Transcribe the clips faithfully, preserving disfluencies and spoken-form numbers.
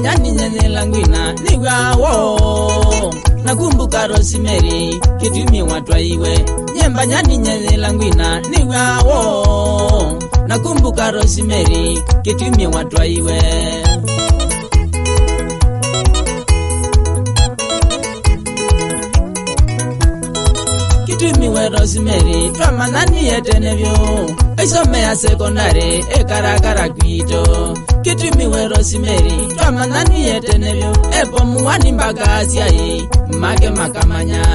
Nyembanyani nyene langwina niwawo. Nakumbuka Rosemary kitumi watwa iwe. Nyembanyani nyene langwina niwawo. Nakumbuka Rosemary kitumi watwa iwe. Kitumi we Rosemary twama nani yetenevyo. Aisome ya sekondari ekarakara kwito. Kitumi we Rosemary twama nani yetenevyo. Epo muwani mbaga asiai make makamanya.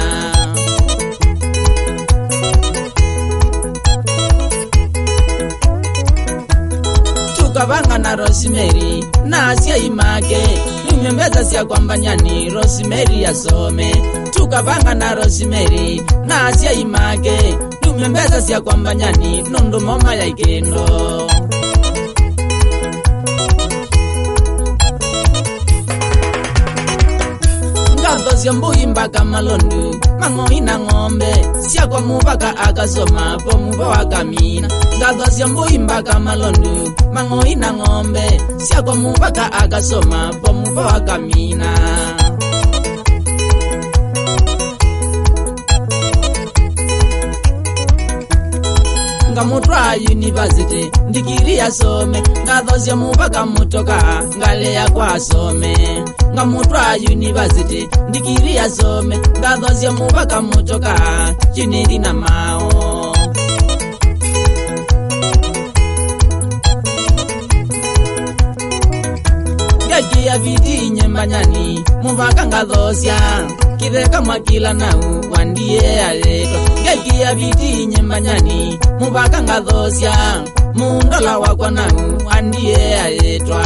Tukabanga na Rosemary na asiai make. Nyembeza siya kwamba nyani Rosemary asome. Tukabanga na Rosemary na asiya image. Nyembeza siya kwamba nyani nondo mama ya ikendo. Ngato siya mbui mbaka malondu mango ina ngombe. Siya kwa mubaka akasoma po muba wakamina. Ngato siya mbui mbaka malondu mango ina ngombe. Siya kwa mubaka akasoma po muba wakamina. Ngamutwa university ndikiri ya some. Ngadhosya mubaka mutoka ngale ya kwa some. Ngamutwa university ndikiri ya some. Ngadhosya mubaka mutoka chiniri na mao. Gaki ya viti Nyembanyani mubaka ngadhosya. Kireka mwakila nau wandie aleto. Gaki ya viti Nyembanyani mubaka ngadhosya. Mundola wakwa nau wandie aletwa.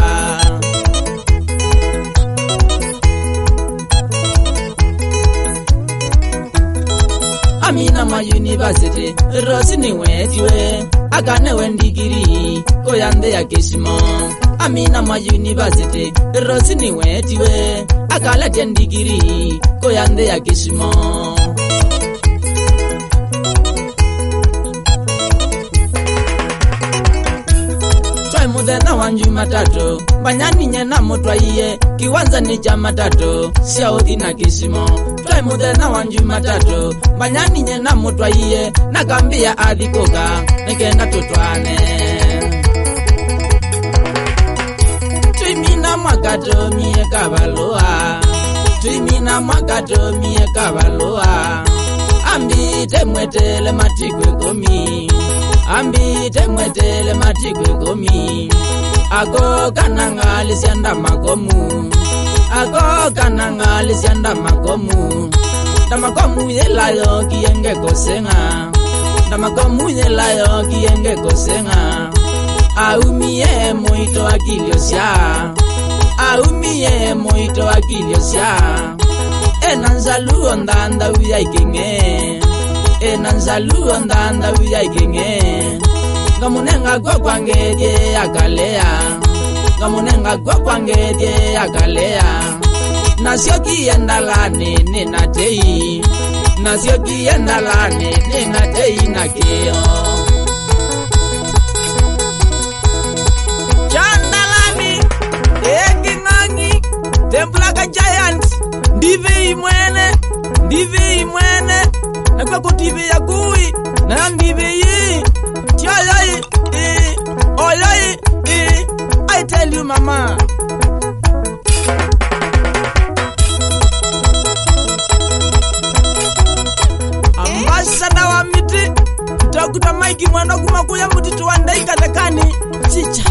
Amina ma university Rosi ni wetiwe. Akane wendigiri koyande ya kishimo. Amina ma university Rosi ni wetiwe. Akalete ndigiri koyande ya kishimo. Try mudena wanju matatu Banyani nyena mutwa iye. Kiwanza ni cha matatu Siaothi na kishimo. Try mudena wanju matatu Banyani nyena mutwa iye. Nakambia adhikoka Nekenda tutwane. Tuimina mwakato miye kabaloa. Tuimina mwakato miye kabaloa. Ambite mwetele matikwe komi. Ambite mwetele matikwe komi. Ako kanangali sianda makomu. Ako kanangali sianda makomu. Damakomu yelayo kiyenge kosenga. Damakomu yelayo kiyenge kosenga. Aumiye muito akilio sya. Aumiye muito akilio sya. Enanzalu ondanda uya ikenge. Enanzalu ondanda uya ikenge. Ngamunenga kwa kwangedye akalea. Ngamunenga kwa kwangedye akalea. Nasio kiendalane nena tei. Nasio kiendalane nena tei na keo. Templaka giant Ndive imwene Ndive imwene Nakwa kutive ya kui Na ndive yi Tiyoyoyi eh, Oyoyi eh. I tell you mama. Ambassador wa miti Takuta maiki mwana kumakuya mutitu wandaika nekani Chicha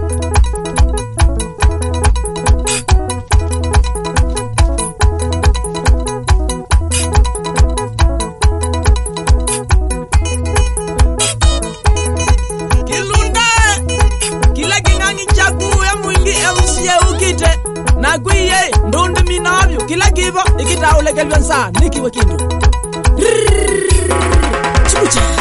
Nakwiye ndondi minavyo kila kiva ikitaulekeliwa nsa nikiwe kindu Chucha